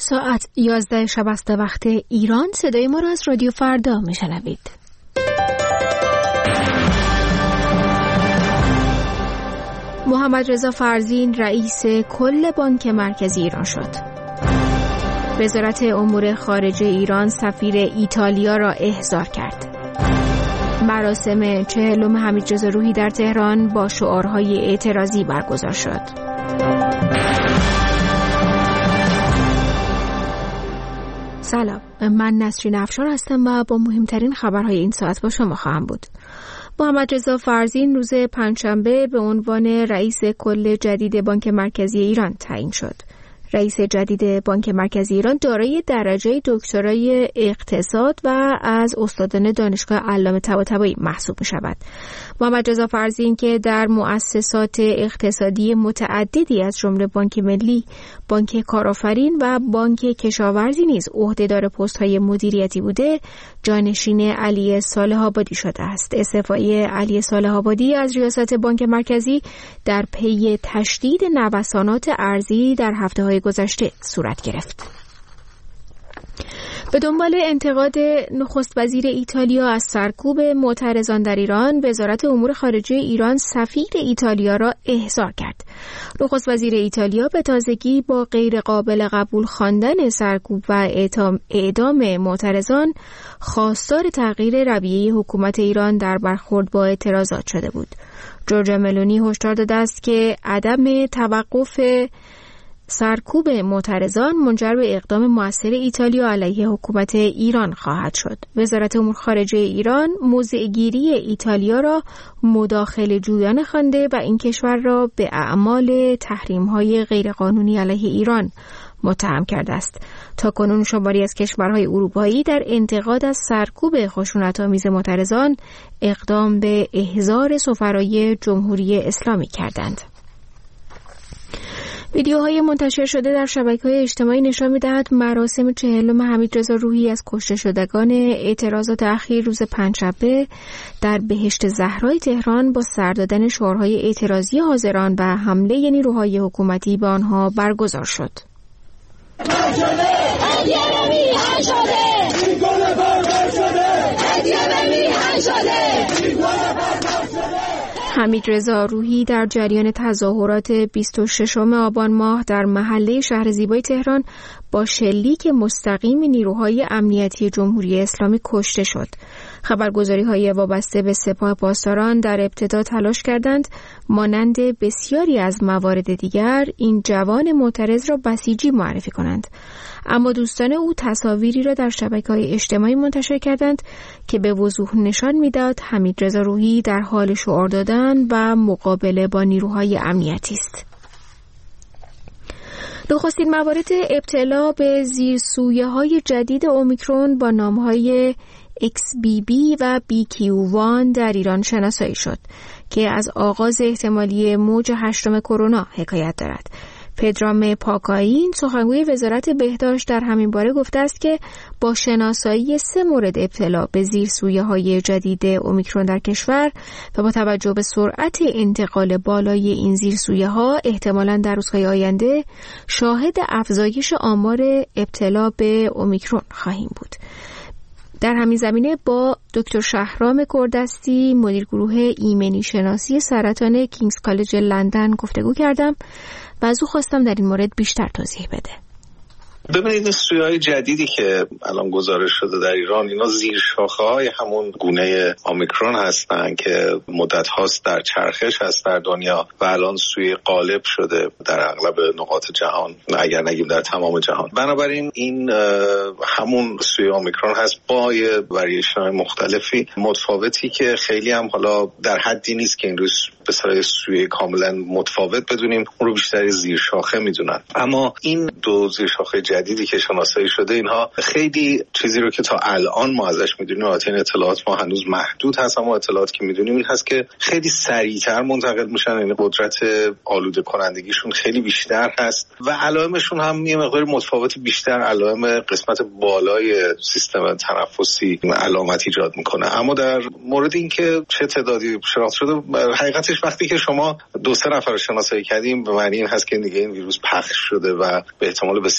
ساعت 11 شب است وقت ایران. صدای ما را از رادیو فردا میشنوید. محمد رضا فرزین رئیس کل بانک مرکزی ایران شد. وزارت امور خارجه ایران سفیر ایتالیا را احضار کرد. مراسم 40 حمیدرضا روحی در تهران با شعارهای اعتراضی برگزار شد. سلام، من نسرین افشار هستم و با مهمترین خبرهای این ساعت با شما خواهم بود. محمد رضا فرزین روز پنجشنبه به عنوان رئیس کل جدید بانک مرکزی ایران تعیین شد. رئیس جدید بانک مرکزی ایران دارای درجه دکترای اقتصاد و از استادان دانشگاه علامه طباطبایی محسوب می‌شود. محمد رضا فرزین که در مؤسسات اقتصادی متعددی از جمله بانک ملی، بانک کارآفرین و بانک کشاورزی نیز عهدهدار پست‌های مدیریتی بوده، جانشین علی صالح آبادی شده است. استعفای علی صالح آبادی از ریاست بانک مرکزی در پی تشدید نوسانات ارزی در هفته‌های گذشته صورت گرفت. به دنبال انتقاد نخست وزیر ایتالیا از سرکوب معترضان در ایران، وزارت امور خارجه ایران سفیر ایتالیا را احضار کرد. نخست وزیر ایتالیا به تازگی با غیر قابل قبول خواندن سرکوب و اعدام معترضان خواستار تغییر رویه حکومت ایران در برخورد با اعتراضات شده بود. جورجیا ملونی هشدار داده است که عدم توقف سرکوب معترضان منجر به اقدام مؤثر ایتالیا علیه حکومت ایران خواهد شد. وزارت امور خارجه ایران موضع‌گیری ایتالیا را مداخله جویانه خوانده و این کشور را به اعمال تحریم‌های غیرقانونی علیه ایران متهم کرده است. تاکنون شماری از کشورهای اروپایی در انتقاد از سرکوب خشونت‌آمیز معترضان اقدام به احضار سفرای جمهوری اسلامی کردند. ویدیوهای منتشر شده در شبکه‌های اجتماعی نشان می‌دهد مراسم 40 حمیدرضا روحی از کشته شدگان اعتراضات اخیر روز پنجشنبه در بهشت زهرای تهران با سر دادن شعارهای اعتراضی حاضران و حمله نیروهای حکومتی به آنها برگزار شد. حمیدرضا روحی در جریان تظاهرات 26 آبان ماه در محله شهر زیبای تهران با شلیک مستقیم نیروهای امنیتی جمهوری اسلامی کشته شد. خبرگزاری‌های وابسته به سپاه پاسداران در ابتدا تلاش کردند مانند بسیاری از موارد دیگر این جوان معترض را بسیجی معرفی کنند، اما دوستان او تصاویری را در شبکه‌های اجتماعی منتشر کردند که به وضوح نشان می‌داد حمیدرضا روحی در حال شعار دادن و مقابله با نیروهای امنیتی است. نخستین موارد ابتلا به زیرسویه‌های جدید اومیکرون با نام‌های XBB و BQ1 در ایران شناسایی شد که از آغاز احتمالی موج 8 کرونا حکایت دارد. پدرام پاکاین سخنگوی وزارت بهداشت در همین باره گفته است که با شناسایی 3 مورد ابتلا به زیرسویه‌های جدید اومیکرون در کشور و با توجه به سرعت انتقال بالای این زیرسویه‌ها احتمالاً در روزهای آینده شاهد افزایش آمار ابتلا به اومیکرون خواهیم بود. در همین زمینه با دکتر شهرام کردستی مدیر گروه ایمنی شناسی سرطان کینگز کالج لندن گفتگو کردم و از او خواستم در این مورد بیشتر توضیح بده. ببینید این سویه‌های جدیدی که الان گزارش شده در ایران، اینا زیر شاخه‌های همون گونه اومیکرون هستن که مدت هاست در چرخش هست در دنیا و الان سویه غالب شده در اغلب نقاط جهان، اگر نگیم در تمام جهان. بنابراین این همون سویه اومیکرون هست با یه وریشن‌های مختلفی متفاوتی که خیلی هم حالا در حدی نیست که این روز به صورت سویه کاملا متفاوت بدونیم، اون رو بیشتر زیر شاخه میدونن. اما این دو زیر شاخه جدیدی که شناسایی شده، اینها خیلی چیزی رو که تا الان ما ازش میدونیم، البته این اطلاعات ما هنوز محدود هست، اما اطلاعاتی که میدونیم این هست که خیلی سریعتر منتقل میشن، یعنی قدرت آلوده کنندگیشون خیلی بیشتر هست و علائمشون هم یه مقدار متفاوت بیشتر، علائم قسمت بالای سیستم تنفسی علامت ایجاد میکنه. اما در مورد اینکه چه تعدادی شناسایی شده، حقیقتش وقتی که شما 2-3 نفر رو شناسایی کردیم به معنی این هست که دیگه این ویروس پخش شده و به احتمال بسیار زیاد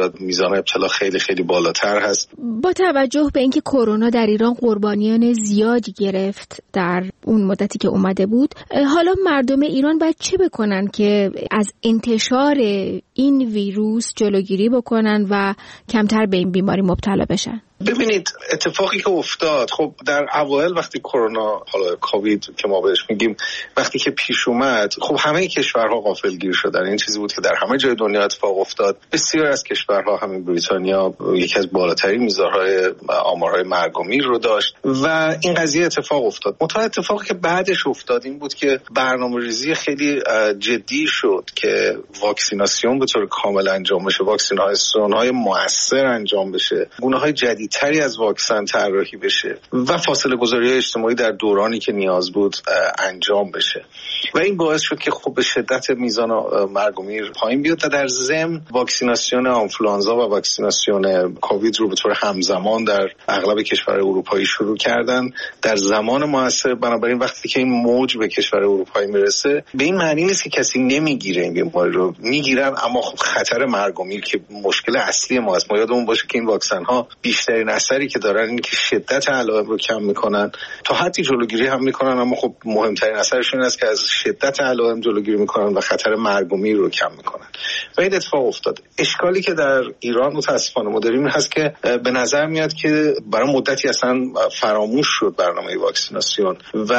زیاد میزان ابتلا خیلی خیلی بالاتر هست. با توجه به اینکه کرونا در ایران قربانیان زیادی گرفت در اون مدتی که اومده بود، حالا مردم ایران باید چه بکنن که از انتشار این ویروس جلوگیری بکنن و کمتر به این بیماری مبتلا بشن؟ ببینید اتفاقی که افتاد، خب در اوایل وقتی کرونا، حالا کووید که ما بهش میگیم، وقتی که پیش اومد، خب همه کشورها غافلگیر شدن. این چیزی بود که در همه جای دنیا اتفاق افتاد. بسیار از کشورها، همین بریتانیا یکی از بالاترین میزانهای آمارهای مرگ و میر رو داشت و این قضیه اتفاق افتاد. منتها اتفاقی که بعدش افتاد این بود که برنامه‌ریزی خیلی جدی شد که واکسیناسیون به طور کامل انجام بشه، واکسیناسیون‌های مؤثر انجام بشه، گونه‌های جدیدتری از واکسن طراحی بشه و فاصله گذاری اجتماعی در دورانی که نیاز بود انجام بشه و این باعث شد که خب به شدت میزان مرگ و میر پایین بیاد و در ضمن واکسیناسیون آنفولانزا و واکسیناسیون کووید رو به طور همزمان در اغلب کشورهای اروپایی شروع کردن در زمان مناسب. بنابراین وقتی که این موج به کشور اروپایی میرسه، به این معنی نیست که کسی نمیگیره این بیماری رو، میگیرن، اما خب خطر مرگ و میر که مشکل اصلی ما است. ما یادمون باشه که این واکسن ها بیشترین اثری که دارن اینه که شدت علائم رو کم میکنن، تا حدی جلوگیری هم میکنن، اما خب مهمترین اثرشون این است که از شدت علائم جلوگیری میکنن و خطر مرگ و میر رو کم میکنن و این اتفاق افتاد. اشکالی که در ایران متاسفانه ما داریم هست که به نظر میاد که برای مدتی اصلا فراموش شد برنامه واکسیناسیون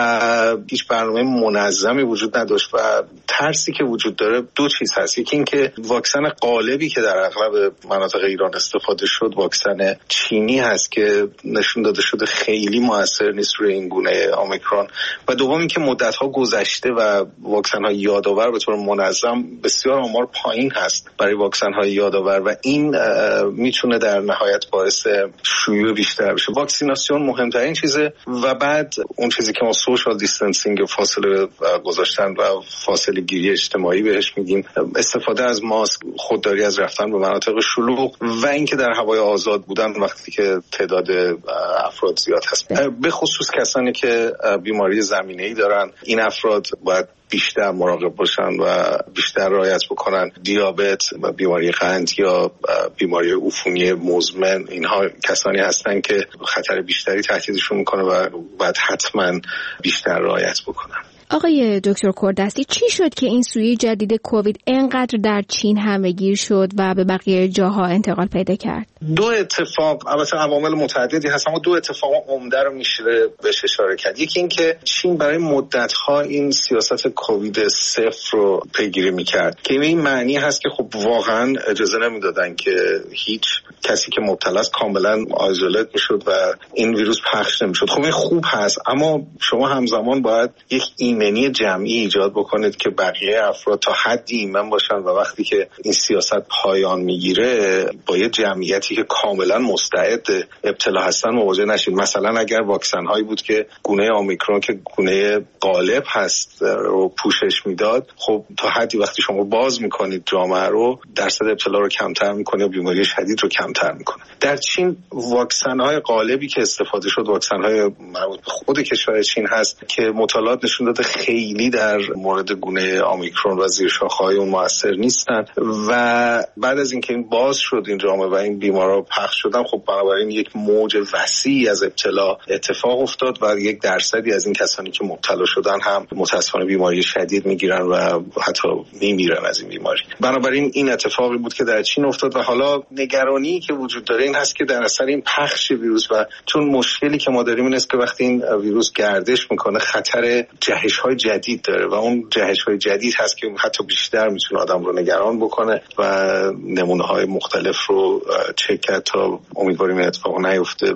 و هیچ برنامه منظمی وجود نداشت و ترسی که وجود داره دو چیز هست. یکی این که واکسن قالبی که در اغلب مناطق ایران استفاده شد واکسن چینی هست که نشون داده شده خیلی موثر نیست روی این گونه اومیکرون و دوم این که مدت‌ها گذشته و واکسن‌های یادآور به طور منظم بسیار آمار پایین هست برای واکسن‌های یادآور و این میتونه در نهایت باعث شیوع بیشتر بشه. واکسیناسیون مهمترین چیزه و بعد اون چیزی که ما سوشال دیستنسینگ، فاصله گذاشتن و فاصله گیری اجتماعی بهش میگیم، استفاده از ماسک، خودداری از رفتن به مناطق شلوغ و اینکه در هوای آزاد بودن وقتی که تعداد افراد زیاد هست. به خصوص کسانی که بیماری زمینه‌ای دارن، این افراد باید بیشتر مراقب باشن و بیشتر رعایت بکنن. دیابت و بیماری قند یا بیماری عفونی مزمن، اینها کسانی هستن که خطر بیشتری تهدیدشون میکنه و باید حتما بیشتر رعایت بکنن. آقای دکتر کوردستی، چی شد که این سویه جدید کووید اینقدر در چین همه‌گیر شد و به بقیه جاها انتقال پیدا کرد؟ دو اتفاق، البته عوامل متعددی هست، اما دو اتفاق عمده رو میشه بهش اشاره کرد. یکی این که چین برای مدت‌ها این سیاست کووید 0 رو پیگیری میکرد که این معنی هست که خب واقعا اجازه نمیدادن که هیچ کسی که مبتلا است کاملا آیزولیت میشد و این ویروس پخش نمیشد. خب این خوب هست، اما شما همزمان باید یک ایمنی جمعی ایجاد بکنید که بقیه افراد تا حدی ایمن باشن و وقتی که این سیاست پایان میگیره با یه جمعیتی که کاملا مستعد ابتلا هستن مواجه نشید. مثلا اگر واکسن هایی بود که گونه اومیکرون که گونه غالب هست رو پوشش میداد، خب تا حدی وقتی شما باز میکنید جامعه رو، درصد ابتلا رو کمتر میکنه و بیماری شدید رو کمتر میکنه. در چین واکسن های غالبی که استفاده شد واکسن های مربوط به خود کشور چین هست که مطالعات نشون داده خیلی در مورد گونه اومیکرون و زیرشاخه‌های اون موثر نیستن و بعد از اینکه این باز شد این جامعه و این بیمارا پخش شدن، خب بنابراین یک موج وسیعی از ابتلا اتفاق افتاد و 1% از این کسانی که مبتلا شدن هم متأسفانه بیماری شدید میگیرن و حتی میمیرن از این بیماری. بنابراین این اتفاقی بود که در چین افتاد و حالا نگرانی که وجود داره این هست که در اثر این پخش ویروس و چون مشکلی که ما داریم این است که وقتی این ویروس گردش میکنه خطر جهش‌های جدید داره و اون جهش‌های جدید هست که حتی بیشتر میتونه آدم رو نگران بکنه و نمونه‌های مختلف رو چک کرد تا امیدواریم این اتفاق نیفته.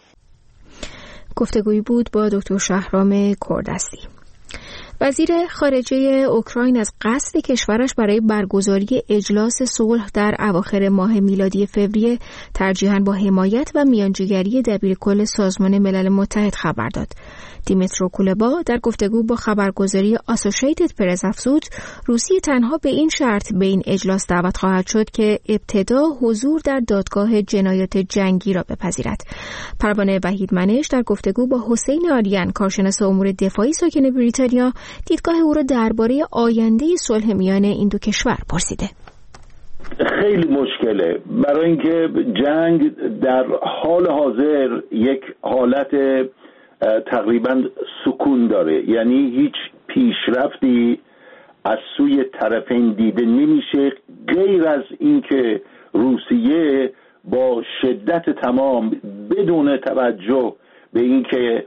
گفتگویی بود با دکتر شهرام کوردستی. وزیر خارجه اوکراین از قصد کشورش برای برگزاری اجلاس صلح در اواخر ماه میلادی فوریه ترجیحاً با حمایت و میانجیگری دبیرکل سازمان ملل متحد خبر داد. دیمیترو کولبا در گفتگو با خبرگزاری آسوشیتد پرس افزود روسیه تنها به این شرط به این اجلاس دعوت خواهد شد که ابتدا حضور در دادگاه جنایات جنگی را بپذیرد. پروانه وحیدمنش در گفتگو با حسین آریان کارشناس امور دفاعی ساکن بریتانیا دیدگاه او را درباره آینده صلح میان این دو کشور پرسیده. خیلی مشکله، برای اینکه جنگ در حال حاضر یک حالت تقریبا سکون داره، یعنی هیچ پیشرفتی از سوی طرفین دیده نمیشه غیر از اینکه روسیه با شدت تمام بدون توجه به اینکه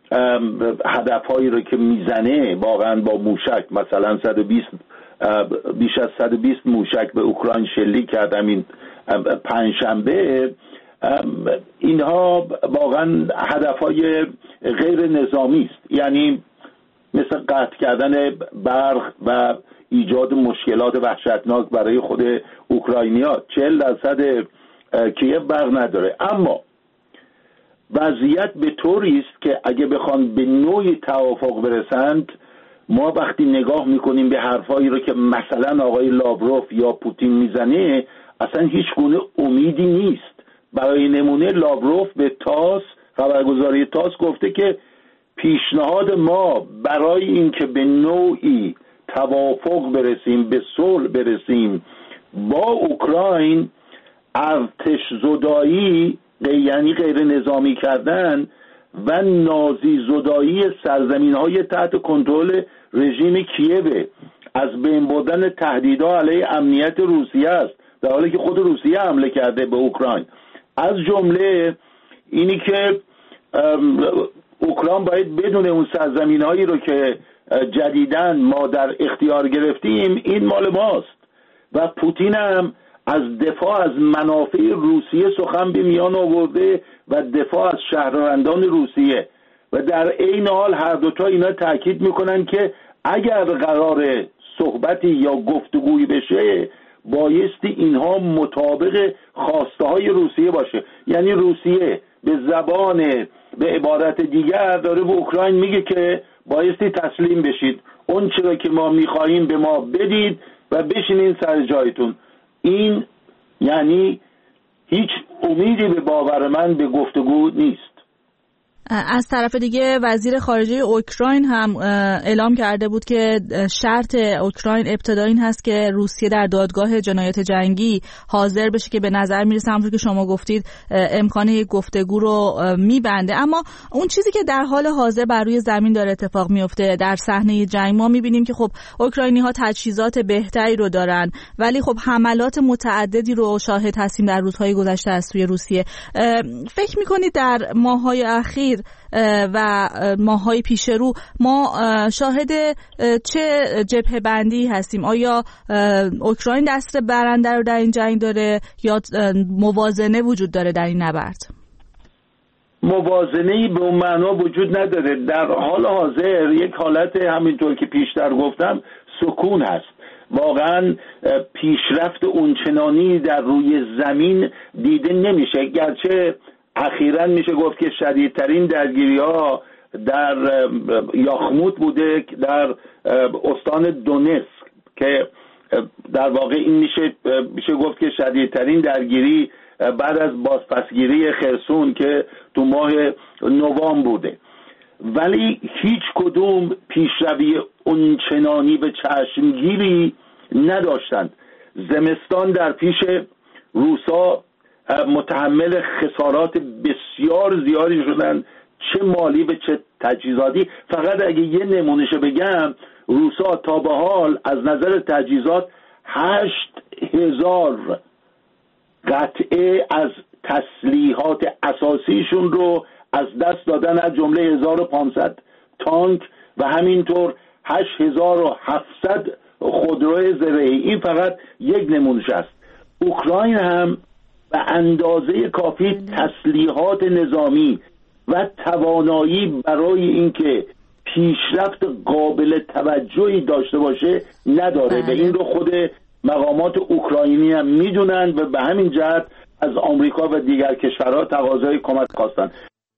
هدفهایی رو که میزنه واقعا با موشک، مثلا بیش از 120 موشک به اوکراین شلیک کرد همین پنجشنبه، اینها واقعا هدفهای غیر نظامی است، یعنی مثل قطع کردن برق و ایجاد مشکلات وحشتناک برای خود اوکراینیا. 40% کیف برق نداره، اما وضعیت به طوری است که اگه بخوان به نوعی توافق برسند، ما وقتی نگاه میکنیم به حرفایی رو که مثلا آقای لاوروف یا پوتین میزنه، اصلا هیچ گونه امیدی نیست. برای نمونه لاوروف به تاس، خبرگزاری تاس، گفته که پیشنهاد ما برای اینکه به نوعی توافق برسیم، به صلح برسیم با اوکراین، ارتش زدایی یعنی غیر نظامی کردن و نازی زدایی سرزمین‌های تحت کنترل رژیم کییو، از بین بردن تهدیدها علیه امنیت روسیه است، در حالی که خود روسیه حمله کرده به اوکراین. از جمله اینی که اوکراین باید بدون اون سرزمین‌هایی رو که جدیداً ما در اختیار گرفتیم این مال ماست، و پوتین هم از دفاع از منافع روسیه سخن به میان آورده و دفاع از شهروندان روسیه، و در عین حال هر دوتا اینا تاکید میکنن که اگر قرار صحبتی یا گفتگویی بشه بایستی اینها مطابق خواسته های روسیه باشه. یعنی روسیه به عبارت دیگر داره به اوکراین میگه که بایستی تسلیم بشید، اون چرا که ما میخواهیم به ما بدید و بشینین سر جایتون. این یعنی هیچ امیدی به باور من به گفتگو نیست. از طرف دیگه وزیر خارجه اوکراین هم اعلام کرده بود که شرط اوکراین ابتدا این هست که روسیه در دادگاه جنایات جنگی حاضر بشه که به نظر میرسه همونطور که شما گفتید امکان یک گفتگو رو میبنده. اما اون چیزی که در حال حاضر بر روی زمین داره اتفاق میفته در صحنه جنگ، ما میبینیم که خب اوکراینی ها تجهیزات بهتری رو دارن، ولی خب حملات متعددی رو شاهد هستیم در روزهای گذشته از سوی روسیه. فکر میکنید در ماه‌های اخیر و ماه‌های پیش رو ما شاهد چه جبهه بندی هستیم؟ آیا اوکراین دست برنده رو در این جنگ داره یا موازنه وجود داره در این نبرد؟ موازنه‌ای به اون معنا وجود نداره. در حال حاضر یک حالت همینطور که پیشتر گفتم سکون هست. واقعا پیشرفت اونچنانی در روی زمین دیده نمیشه، گرچه اخیراً میشه گفت که شدیدترین درگیری‌ها در یاخموت بوده، در استان دونتسک، که در واقع این میشه گفت که شدیدترین درگیری بعد از بازپسگیری خرسون که تو ماه نوامبر بوده، ولی هیچ کدوم پیشروی اونچنانی به چشمگیری نداشتند. زمستان در پیش روسا متحمل خسارات بسیار زیادی شدن، چه مالی و چه تجهیزاتی. فقط اگه یه نمونهشو بگم، روسا تا به حال از نظر تجهیزات 8,000 قطعه از تسلیحات اساسیشون رو از دست دادن، از جمله 1500 تانک و همینطور 8700 خودروی زرهی. این فقط یک نمونهش است. اوکراین هم به اندازه کافی تسلیحات نظامی و توانایی برای اینکه پیشرفت قابل توجهی داشته باشه نداره و این رو خود مقامات اوکراینی هم میدونن و به همین جهت از آمریکا و دیگر کشورها تقاضای کمک خواستن.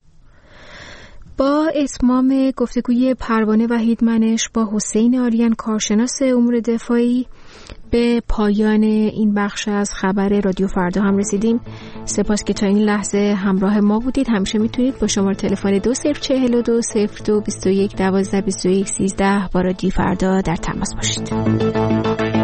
با اتمام گفتگوی پروانه وحیدمنش با حسین آریان، کارشناس امور دفاعی، به پایان این بخش از خبر رادیو فردا هم رسیدیم. سپاس که تا این لحظه همراه ما بودید. همیشه میتونید با شماره تلفن 2042 02 21 12 21 13 با رادیو فردا در تماس باشید.